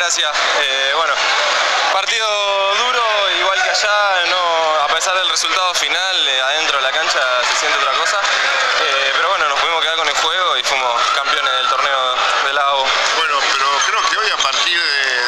gracias. Bueno, partido duro, igual que allá, no, a pesar del resultado final, adentro de la cancha se siente otra cosa. Pero bueno, nos pudimos quedar con el juego y fuimos campeones del torneo de la AU. Bueno, pero creo que hoy a partir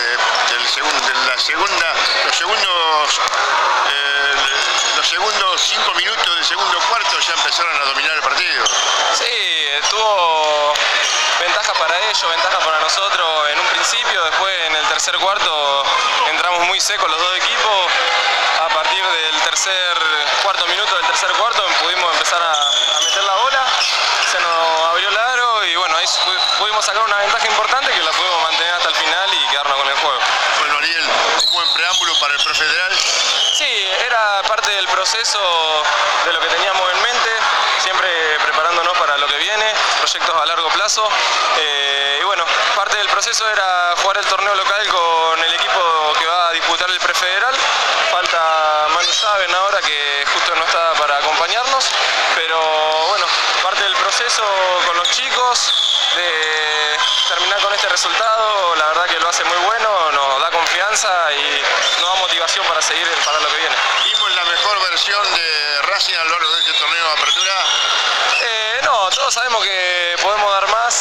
los segundos 5 minutos del segundo cuarto ya empezaron a dominar el partido. Sí, tuvo ventaja para ellos, ventaja para nosotros en un principio, después en el tercer cuarto entramos muy secos los dos equipos. A partir del cuarto minuto del tercer cuarto pudimos empezar a meter la bola, se nos abrió el aro y bueno, ahí pudimos sacar una ventaja importante que la pudimos mantener hasta el final y quedarnos con el juego. Bueno, Ariel, un buen preámbulo para el Prefederal. Sí, era parte del proceso de lo que teníamos en mente, siempre preparándonos para lo que viene, proyectos a largo plazo. Y bueno, parte del proceso era jugar el torneo local con el equipo que va a disputar el Prefederal. Falta Manu Saben ahora, que justo no está para acompañarnos, pero bueno, parte del proceso con los chicos, de terminar con este resultado, la verdad que lo hace muy bueno, nos da confianza y nos da motivación para seguir para lo que viene. ¿Vimos la mejor versión de Racing a lo largo de este torneo de apertura? No, todos sabemos que podemos dar más,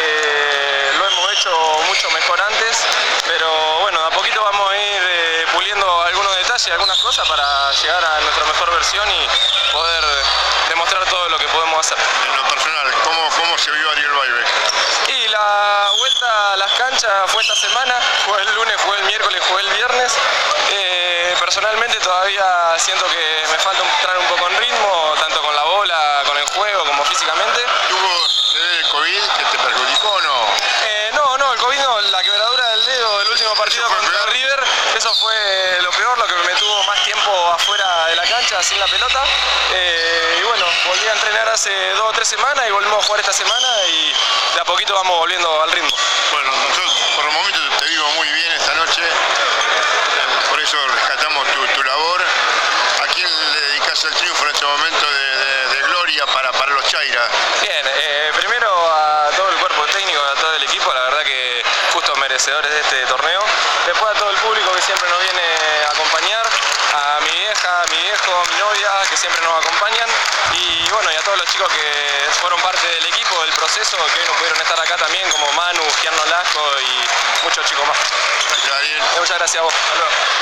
lo hemos hecho mucho mejor antes, pero bueno, a poquito vamos a ir puliendo algunos detalles, algunas cosas para llegar a nuestra mejor versión y poder demostrar todo lo que podemos hacer. En lo personal, ¿cómo se vio Ariel Baibe? Y la vuelta a las canchas fue esta semana, jugué el lunes, jugué el miércoles, jugué el viernes. Personalmente todavía siento que me falta entrar un poco en ritmo, tanto con la bola, con el juego, como físicamente. ¿Tuvo el COVID que te perjudicó o no? No, el COVID no, la quebradura del dedo del último partido contra River, eso fue lo peor, lo que me tuvo más tiempo afuera de la cancha, sin la pelota. Y bueno, volví a entrenar hace 2 o 3 semanas y volvimos a jugar esta semana y de a poquito vamos volviendo al ritmo. Bueno, nosotros por el momento te vimos muy bien esta noche, por eso rescatamos tu labor. ¿A quién le dedicás el triunfo en este momento de gloria para los Chaira? Bien, primero a todo el cuerpo técnico, a todo el equipo, la verdad que justo merecedores de este torneo. Después a todo el público que siempre nos viene a acompañar, a mi vieja, a mi viejo, a mi novia, que siempre nos acompañan, y bueno, y a todos los chicos que fueron parte del equipo, del proceso, que hoy no pudieron estar acá también, como Manu, Gianno Lasco y muchos chicos más. Gracias, Ariel. Muchas gracias a vos. Hasta luego.